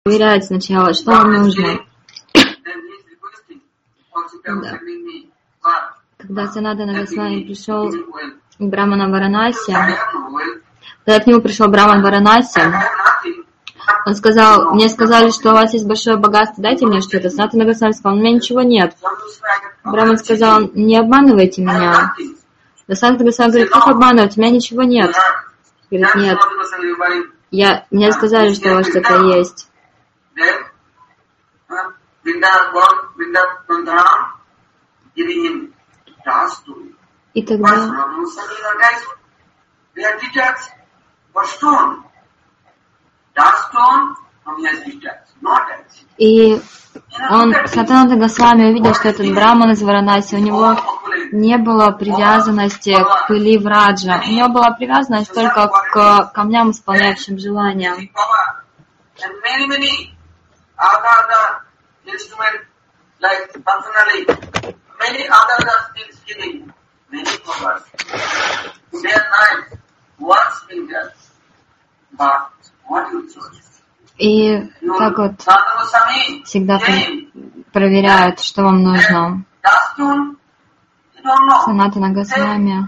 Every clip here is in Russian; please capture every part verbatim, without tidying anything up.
проверяет сначала, что вам нужно. Когда, когда Санатана Госвами пришел к Брамана Варанаси, когда к нему пришел Браман Варанаси, он сказал, мне сказали, что у вас есть большое богатство, дайте мне что-то. Санатана Госвами сказал, у меня ничего нет. Браман сказал, не обманывайте меня. Санатана Госвами говорит, как обманывать, у меня ничего нет. Говорит, нет, я, мне сказали, что у вас что-то есть. И тогда и он, Санатана Госвами, увидел, что этот браман из Варанаси, у него не было привязанности к пыли Враджа. У него была привязанность только к камням, исполняющим желания. И так вот всегда проверяют, что вам нужно. Санатана Госвами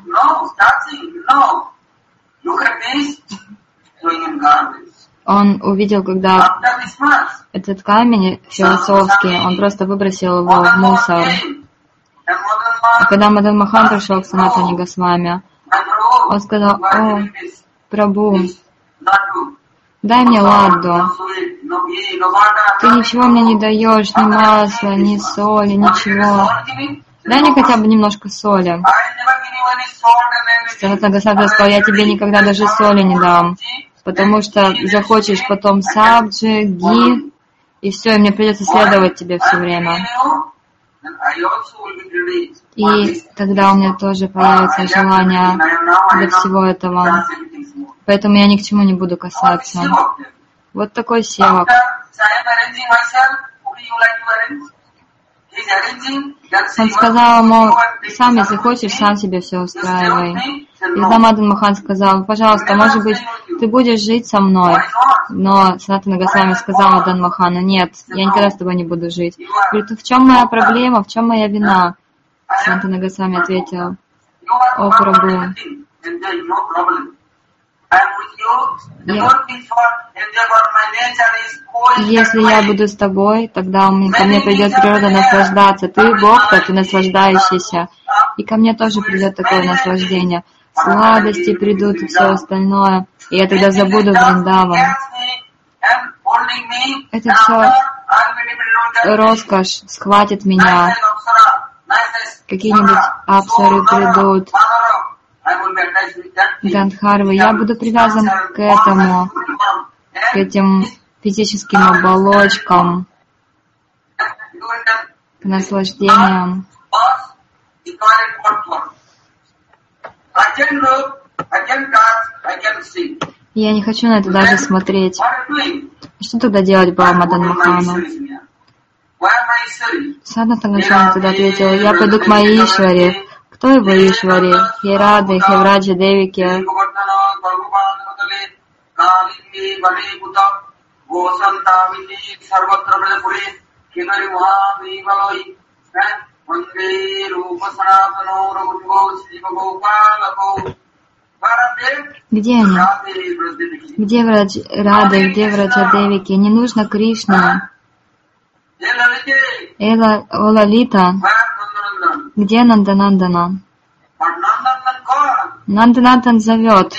он увидел, когда этот камень философский, он просто выбросил его в мусор. И когда Мадан Мохан пришел к Санатане Госвами, он сказал, о, Прабху, дай мне ладду. Ты ничего мне не даешь, ни масла, ни соли, ничего. Дай мне хотя бы немножко соли. Санатана Госвами сказал, я тебе никогда даже соли не дам, потому что захочешь потом сабджи, ги, и все, и мне придется следовать тебе все время. И тогда у меня тоже появится желание до всего этого. Поэтому я ни к чему не буду касаться. Вот такой севак. Он сказал ему, сам, если хочешь, сам себе все устраивай. И тогда Мадан Мохан сказал, пожалуйста, может быть, ты будешь жить со мной. Но Санатана Госвами сказал Мадан Мохану, нет, я никогда с тобой не буду жить. Говорит, в чем моя проблема, в чем моя вина? Санатана Госвами ответил, о, Прабху, я... если я буду с тобой, тогда ко мне придет природа наслаждаться. Ты Бог, то ты наслаждающийся. И ко мне тоже придет такое наслаждение. Сладости придут и все остальное. И я тогда забуду Вриндаван. Это все роскошь схватит меня. Какие-нибудь апсары придут. Гандхарвы. Я буду привязан к этому, к этим физическим оболочкам, к наслаждениям. Я не хочу на это даже смотреть. Что тогда делать Мадан Мохану? Санатана Госвами тогда ответил, я пойду к моей Ишваре. Кто его Ишваре? Хе Рады, Хе Враджа Девики. Где они? Где Врадж Рады, где Враджа Девики? Не нужно Кришна. Эла Олалита. Где Нанданандана? Нанданандан зовет.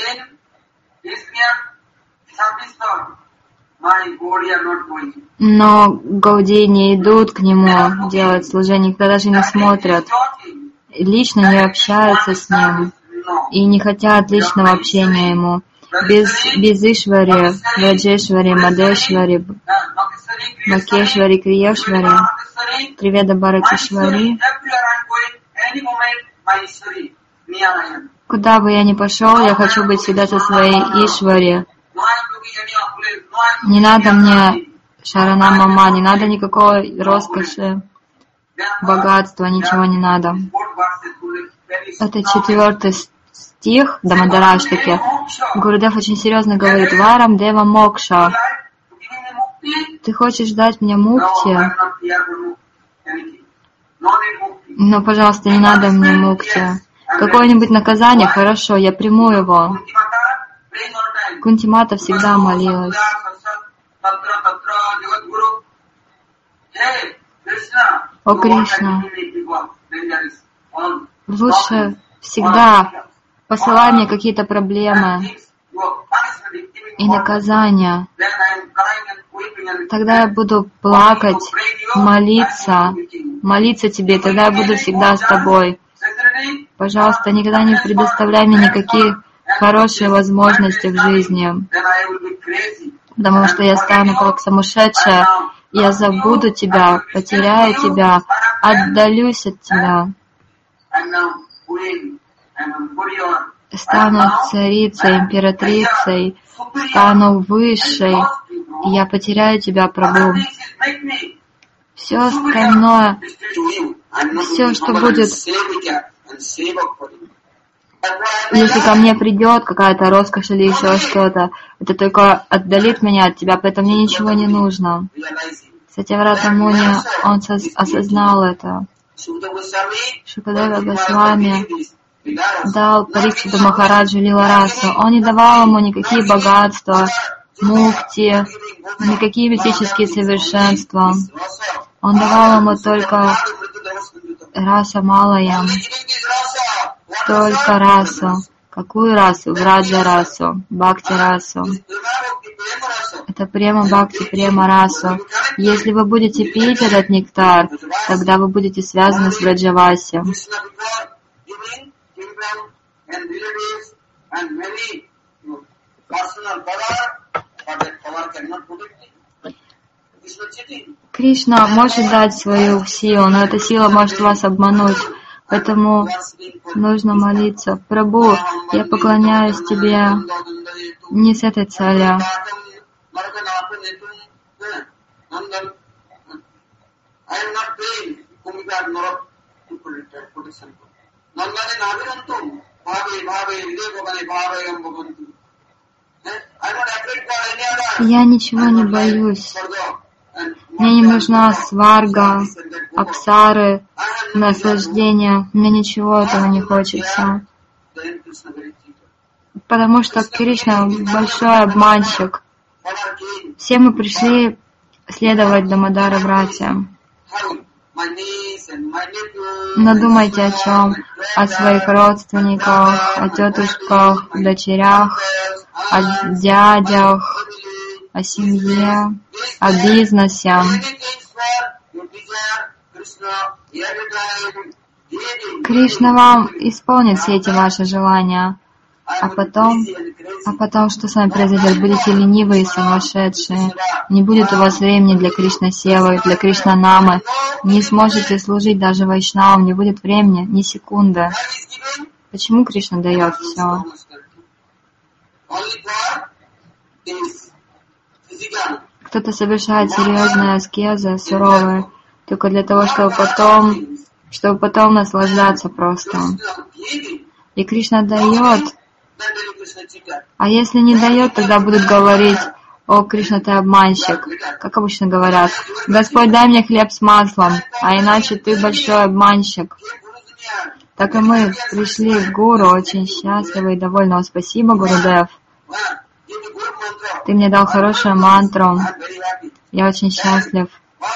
Но Гауди не идут к нему делать служение, никогда даже не смотрят, лично не общаются с ним и не хотят личного общения ему. Без, без Ишвари, Враджешвари, Мадешвари, Макешвари, Криешвари, Триведа Бхаратишвари. Куда бы я ни пошел, я хочу быть всегда со своей Ишвари. Не надо мне Шарана Мама, не надо никакой роскоши, богатства, ничего не надо. Это четвертый стих Дамадараштаки. Гурудев очень серьезно говорит, Варам Дева Мокша. Ты хочешь дать мне мукти? Но, пожалуйста, не надо мне мукти. Какое-нибудь наказание? Хорошо, я приму его. Кунти-мата всегда молилась. О Кришна, лучше всегда посылай мне какие-то проблемы и наказания. Тогда я буду плакать, молиться, молиться Тебе, тогда я буду всегда с Тобой. Пожалуйста, никогда не предоставляй мне никакие хорошие возможности в жизни, потому что я стану как сумасшедшая, я забуду Тебя, потеряю Тебя, отдалюсь от Тебя. Стану царицей, императрицей, стану высшей, и я потеряю Тебя, Прабху. Все остальное, все, что будет, если ко мне придет какая-то роскошь или еще что-то, это только отдалит меня от Тебя, поэтому мне ничего не нужно. Сатьяврата Муни, он осознал это. Шукадева Госвами дал Парикшиту Махараджу Лиларасу. Он не давал ему никакие богатства, мукти, никакие мистические совершенства. Он давал ему только раса малая, только расу. Какую расу? Враджа расу, бхакти расу. Это према бхакти, према расу. Если вы будете пить этот нектар, тогда вы будете связаны с Враджаваси. Кришна может дать свою силу, но эта сила может вас обмануть. Поэтому нужно молиться. Прабху, я поклоняюсь Тебе не с этой целью. Я ничего не боюсь. Мне не нужна сварга, апсары, наслаждение. Мне ничего этого не хочется. Потому что Кришна большой обманщик. Все мы пришли следовать Дамодара братьям. Но думайте о чем? О своих родственниках, о тетушках, дочерях, о дядях, о семье, о бизнесе. Кришна вам исполнит все эти ваши желания, а потом, а потом что с вами произойдет? Будете ленивые и сумасшедшие, не будет у вас времени для Кришна-севы, для Кришна-намы, не сможете служить даже вайшнавам, не будет времени, ни секунды. Почему Кришна дает все? Кто-то совершает серьезные аскезы, суровые, только для того, чтобы потом, чтобы потом наслаждаться просто. И Кришна дает. А если не дает, тогда будут говорить: «О, Кришна, ты обманщик», как обычно говорят. «Господь, дай мне хлеб с маслом, а иначе ты большой обманщик». Так и мы пришли к Гуру очень счастливы и довольны. О, спасибо, Гурудев. Ты мне дал хорошую мантру. Я очень счастлив.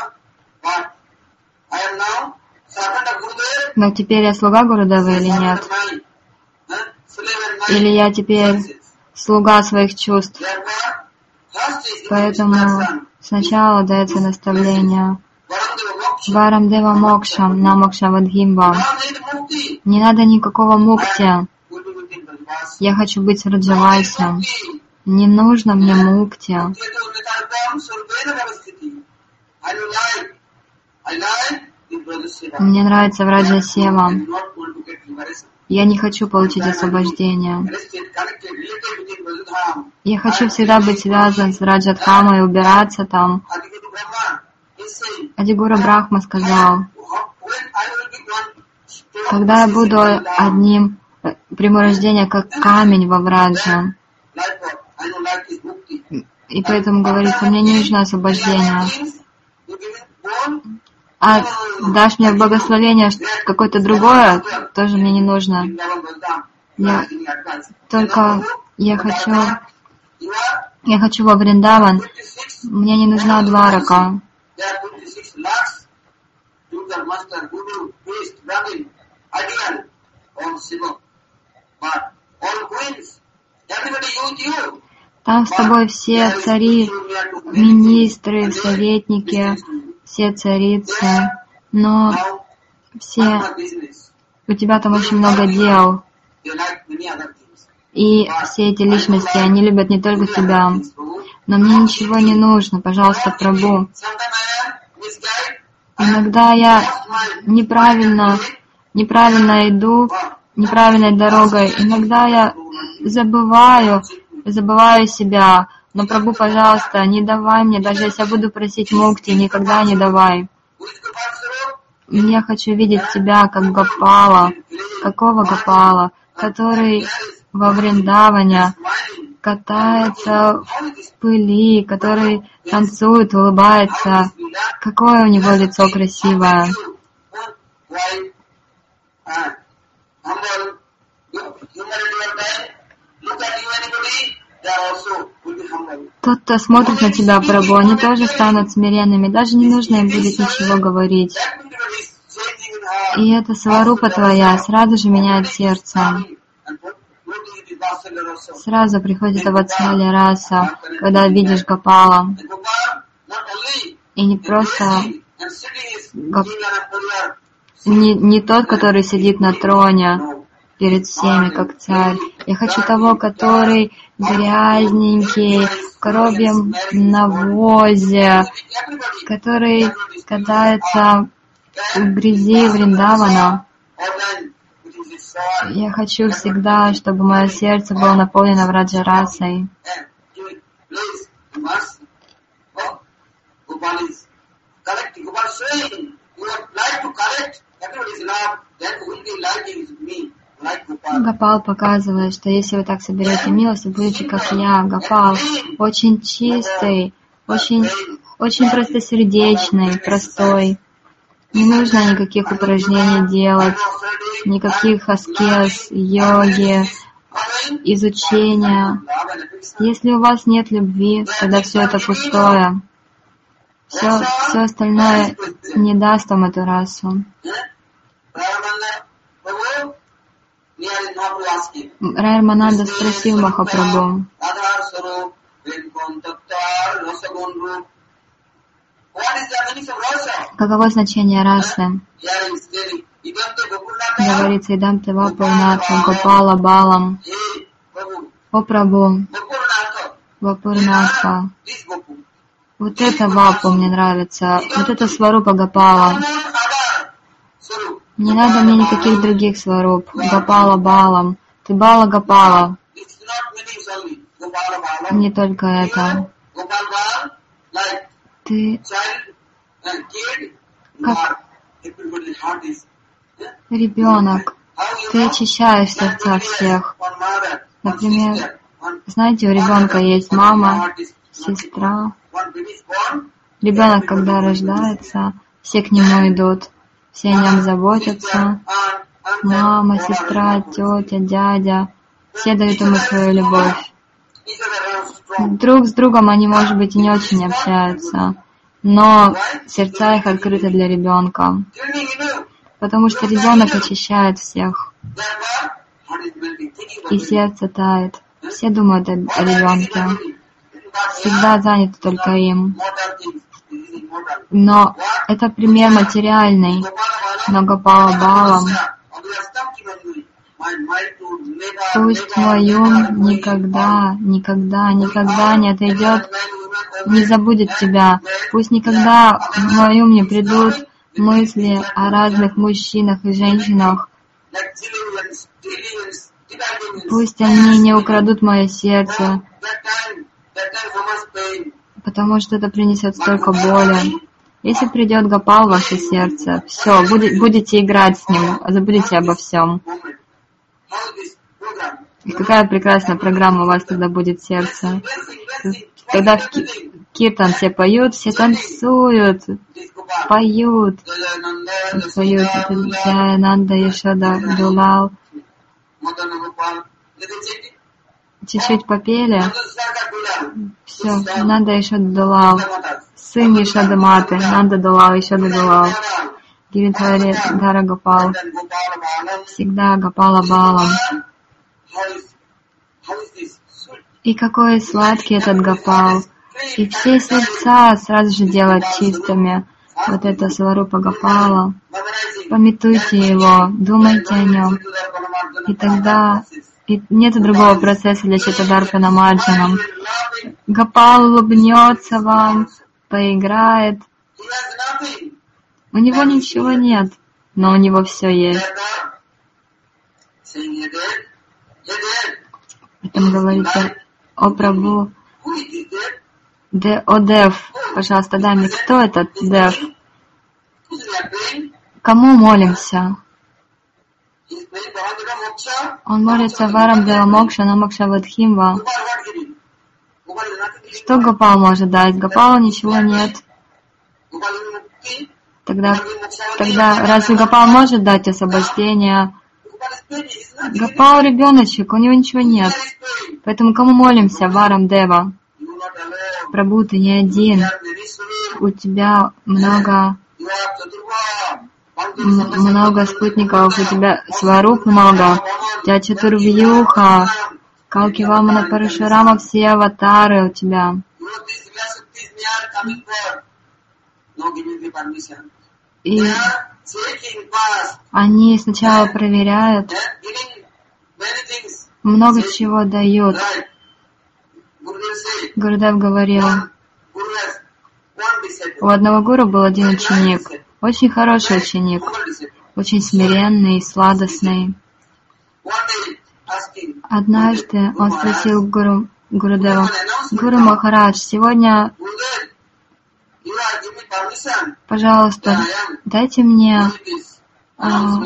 Но теперь я слуга Гурудева или нет? Или я теперь слуга своих чувств? Поэтому сначала дается наставление. Варам дева мокшам, на мокша вадхимба. Не надо никакого мукти. Я хочу быть раджавайсом. Не нужно мне мукти. Мне нравится Враджа Сева. Я не хочу получить освобождение. Я хочу всегда быть связан с Враджадхамой и убираться там. Адигура Брахма сказал: когда я буду одним, приму рождения как камень во Враджа. И поэтому говорится, мне не нужно освобождение. А дашь мне благословение какое-то другое, тоже мне не нужно. Я только я хочу, я хочу во Вриндаван. Мне не нужна дварака. Там с тобой все цари, министры, советники, все царицы, но все, у тебя там очень много дел. И все эти личности, они любят не только тебя. Но мне ничего не нужно, пожалуйста, Прабху. Иногда я неправильно, неправильно иду, неправильной дорогой. Иногда я забываю, забываю себя. Но, Прабху, пожалуйста, не давай мне, даже если я буду просить мукти, никогда не давай. Я хочу видеть тебя как Гопала. Какого Гопала? Который во Вриндаване катается в пыли, который танцует, улыбается. Какое у него лицо красивое. Тот, кто смотрит на тебя, Прабху, они тоже станут смиренными. Даже не нужно им будет ничего говорить. И эта сварупа твоя сразу же меняет сердце. Сразу приходит Ватсалия раса, когда видишь Гопала. И не просто Гоп... не, не тот, который сидит на троне перед всеми, как царь. Я хочу того, который грязненький, в коровьем навозе, который катается в грязи Вриндавана. Я хочу всегда, чтобы мое сердце было наполнено Враджарасой. Гопал показывает, что если вы так соберете милость, вы будете как я. Гопал очень чистый, очень, очень простосердечный, простой. Не нужно никаких упражнений делать, никаких аскез, йоги, изучения. Если у вас нет любви, тогда все это пустое. Все, все остальное не даст вам эту расу. Райармананда спросил Махапрабху: каково значение расы? Говорится, идам тева пурната, Гопала балам. О Прабху, Вапурнатха. Вот это вапу мне нравится, вот это сварупа Гопала. Не надо мне никаких других сваруп. Гопала балам. Ты бала Гопала. Не только это. Ты как ребенок. Ты очищаешь сердца всех. Например, знаете, у ребенка есть мама, сестра. Ребенок, когда рождается, все к нему идут, все о нем заботятся. Мама, сестра, тетя, дядя, все дают ему свою любовь. Друг с другом они, может быть, и не очень общаются, но сердца их открыты для ребенка, потому что ребенок очищает всех, и сердце тает. Все думают о ребенке, всегда заняты только им. Но это пример материальный, но Гопала балам. Пусть мой ум никогда, никогда, никогда не отойдет, не забудет тебя. Пусть никогда в мой ум не придут мысли о разных мужчинах и женщинах. Пусть они не украдут мое сердце, потому что это принесет столько боли. Если придет Гопал в ваше сердце, все, будет, будете играть с ним, забудете обо всем. И какая прекрасная программа у вас тогда будет в сердце. когда в ки- киртан все поют, все танцуют, поют, поют, Джая Нанда Яшода Дулал. Чуть-чуть попели, все, Нанда Яшода Дулал, сын Яшода Маты, Нанда Дулал, Яшода Дулал, Гиридхари Дара Гопал, всегда Гопала Балам. И какой сладкий этот Гопал, и все сердца сразу же делают чистыми. Вот это Сварупа Гопала, памятуйте его, думайте о нем, и тогда и нет другого процесса для Читадарпана Марджанам. Гопал улыбнется вам, поиграет. У него ничего нет, но у него все есть. Потом говорится: о Прабху, Де, о Дев, пожалуйста, дай мне, кто этот Дев? Кому молимся? Он молится Варам Дева Мокша Намакша Вадхимва. Что Гопал может дать? Гопалу ничего нет. Тогда, тогда разве Гопал может дать освобождение? Гопал ребеночек, у него ничего нет. Поэтому кому молимся? Варам Дева. Прабху, ты не один. У тебя много, м- много спутников, у тебя Сваруп много, у тебя Чатурвьюха, Калки Вамана Парашурама, все аватары у тебя. И они сначала проверяют, много чего дают. Гурудев говорил, у одного гуру был один ученик, очень хороший ученик, очень смиренный, сладостный. Однажды он спросил Гуру, Гурудева: Гуру Махарадж, сегодня, пожалуйста, дайте мне, а,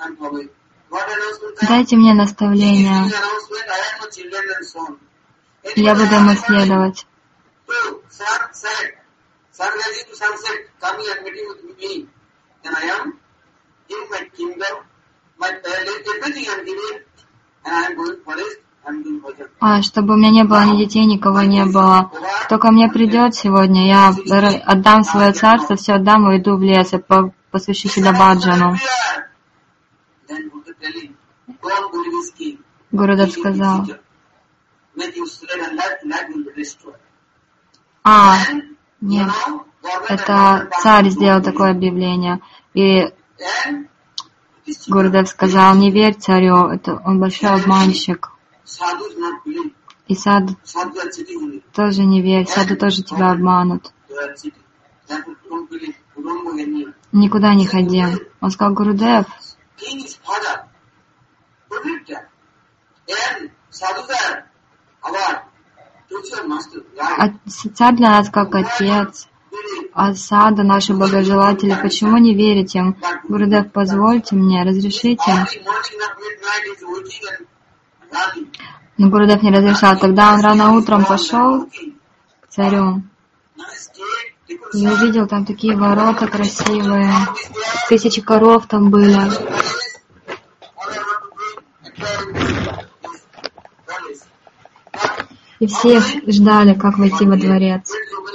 дайте мне наставление. Я буду ему следовать. А, чтобы у меня не было ни детей, никого не было. Кто ко мне придет сегодня, я отдам свое царство, все отдам и уйду в лес, и посвящу себя баджану. Гурудев сказал: А, нет, это царь сделал такое объявление. И Гурудев сказал: не верь царю, это он большой обманщик. И саду тоже не верь, саду тоже тебя обманут. Никуда не ходи. Он сказал: Гурудев, а царь для нас как отец, а саду наши богожелатели, почему не верить им? Гурудев, позвольте мне, разрешите. Но Гурудев не разрешал. Тогда он рано утром пошел к царю и увидел там такие ворота красивые, тысячи коров там были. И все ждали, как войти во дворец.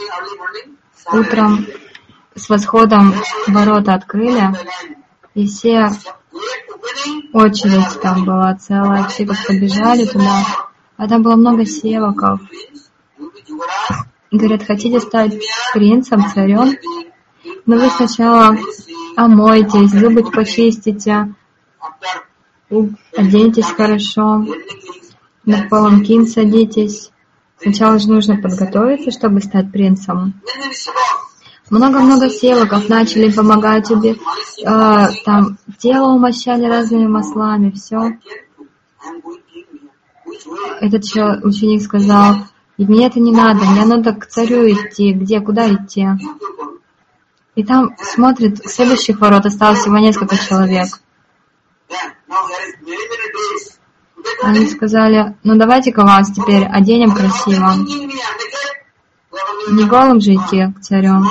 Утром с восходом ворота открыли, и все, очередь там была целая, все как побежали туда, а там было много севаков. Говорят: хотите стать принцем, царем? Но вы сначала омойтесь, зубы почистите, оденьтесь хорошо, на паланкин садитесь. Сначала же нужно подготовиться, чтобы стать принцем. Много-много севаков начали помогать тебе, э, там тело умощали разными маслами, все. Этот ученик сказал: и мне это не надо, мне надо к царю идти. Где, куда идти? И там смотрит, в следующих ворот осталось всего несколько человек. Они сказали: ну давайте-ка вас теперь оденем красиво. не голым же идти к царю.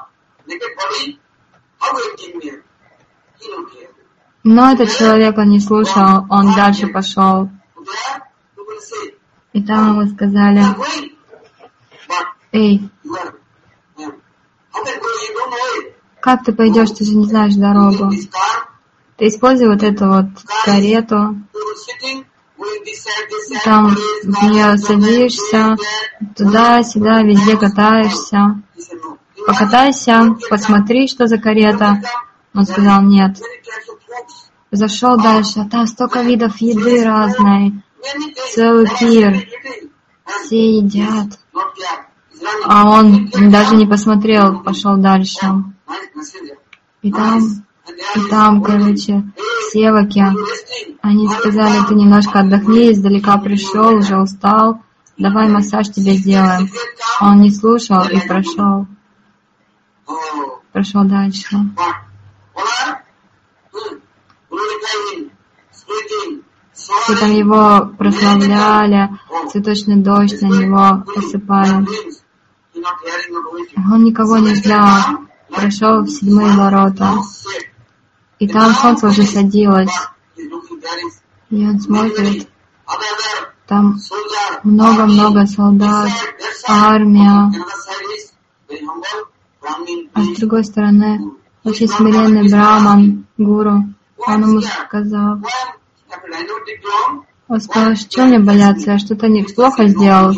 Но этот человек, он не слушал, он дальше пошел. И там ему сказали: эй, как ты пойдешь, ты же не знаешь дорогу. Ты используй вот эту вот карету, там в нее садишься, туда-сюда, везде катаешься. Покатайся, посмотри, что за карета. Он сказал: нет. Зашел дальше, а там столько видов еды разной, целый пир, все едят. А он даже не посмотрел, пошел дальше. И там, и там, короче, севаки, они сказали: ты немножко отдохни, издалека пришел, уже устал, давай массаж тебе сделаем. Он не слушал и прошел. Прошел дальше. И там его прославляли, цветочный дождь на него посыпали. Он никого не ждал, прошел в седьмые ворота. И там солнце уже садилось. И он смотрит, там много-много солдат, армия. А с другой стороны, очень смиренный браман, гуру. Он ему сказал: он сказал, что мне бояться, я что-то неплохо сделал.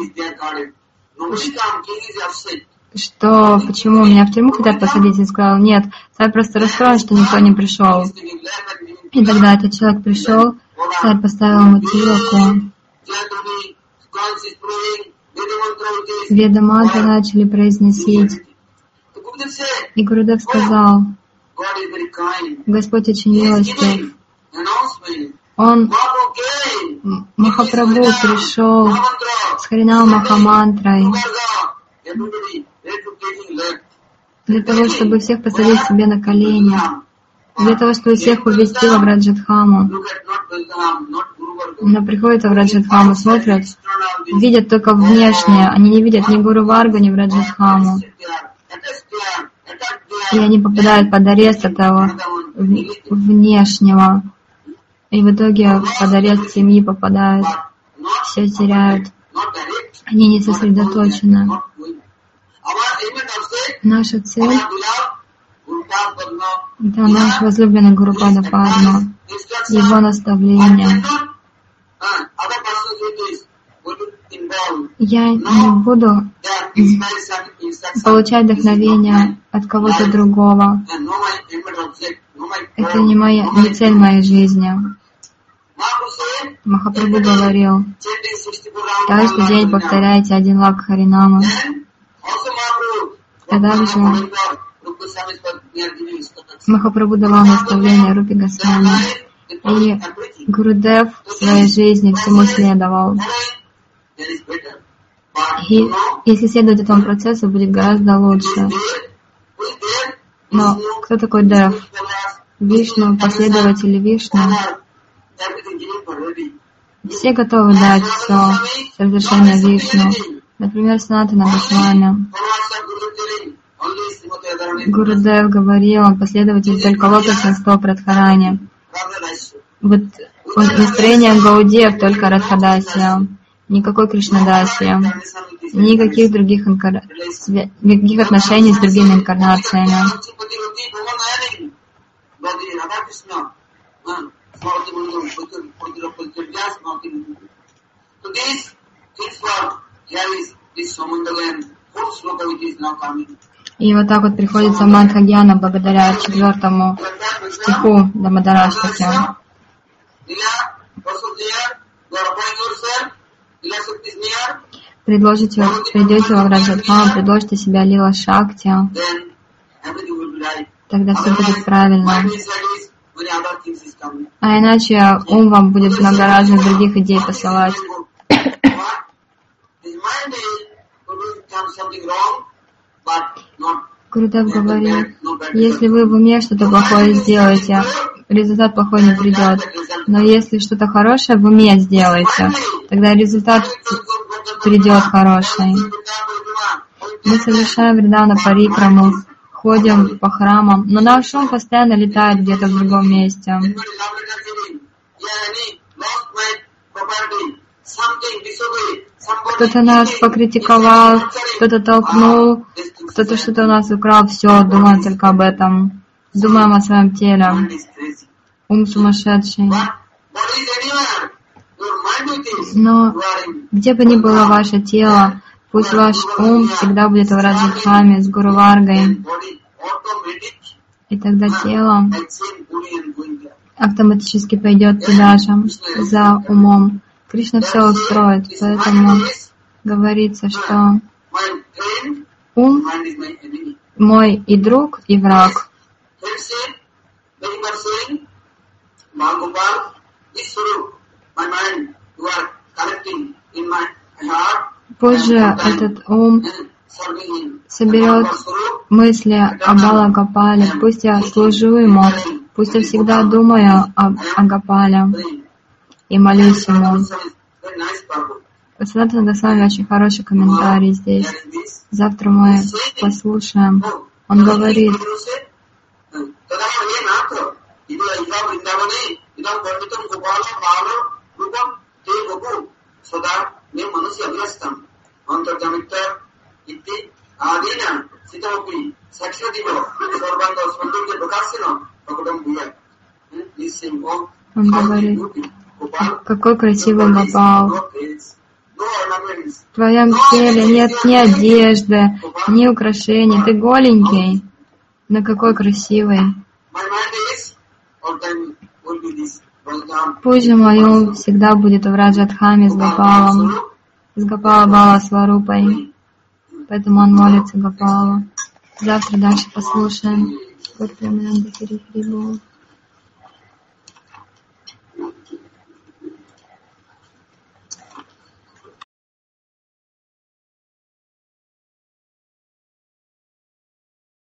Что, почему меня в тюрьму хотят посадить? И сказал: нет, царь просто расстроен, что никто не пришел. И тогда этот человек пришел, царь поставил ему тилоку. Веда-мантры начали произносить. И Гурудев сказал: Господь очень милостив. Он, Махапрабху, пришел с Харинам Махамантрой для того, чтобы всех посадить себе на колени, для того, чтобы всех увести в Раджадхаму. Но приходят в Раджадхаму, смотрят, видят только внешнее, они не видят ни Гуру Варгу, ни в Раджадхаму. И они попадают под арест этого внешнего. И в итоге под арест семьи попадают, все теряют. Они не сосредоточены. Наша цель — это наш возлюбленный Гурупада Падма, его наставление. Я не буду получать вдохновение от кого-то другого. Это не моя, не цель моей жизни. Махапрабху говорил: каждый день повторяйте один лак Харинама. А также Махапрабху давал наставление Рупи Госвами. И Гурудев в своей жизни всему следовал. И если следовать этому процессу, будет гораздо лучше. Но кто такой Дев? Вишну, последователи Вишну. Все готовы дать все с разрешения Вишну. Например, Санатана Госвами. Гурудев говорил, он последователь только лотосного Прадхарани. Вот настроение Гаудиев только Радхадасия. Никакой Кришнадасия. Никаких других, инкар... никаких отношений с другими инкарнациями. И вот так вот приходится Мадхагьяна благодаря четвертому стиху Дамадараштаки. Предложите, придете во Раджадхаму, предложите себя Лила Шакти, тогда все будет правильно. А иначе ум вам будет много разных других идей посылать. Гурудев говорит, если вы в уме что-то плохое сделаете, результат плохой не придет. Но если что-то хорошее в уме сделаете, тогда результат придет хороший. Мы совершаем Вриндавана парикраму, ходим по храмам, но наш ум постоянно летает где-то в другом месте. Кто-то нас покритиковал, кто-то толкнул, кто-то что-то у нас украл, все, думаем только об этом. Думаем о своем теле. Ум сумасшедший. Но где бы ни было ваше тело, пусть ваш ум всегда будет в Раджадхаме с Гуру Варгой. И тогда тело автоматически пойдет туда же, за умом. Кришна все устроит, поэтому говорится, что ум мой и друг, и враг. Позже этот ум соберет мысли о Бала Гопале, пусть я служу ему, пусть я всегда думаю об, о Гопале и молюсь ему. Санатана Госвами очень хороший комментарий здесь. Завтра мы послушаем. Он говорит, он говорит, какой красивый Гопал. В твоем теле нет ни одежды, ни украшений. Ты голенький, но какой красивый. Позже мой ум всегда будет в Раджадхаме с Гопалом, с Гопала Бала Сварупой. Поэтому он молится Гопалу. Завтра дальше послушаем.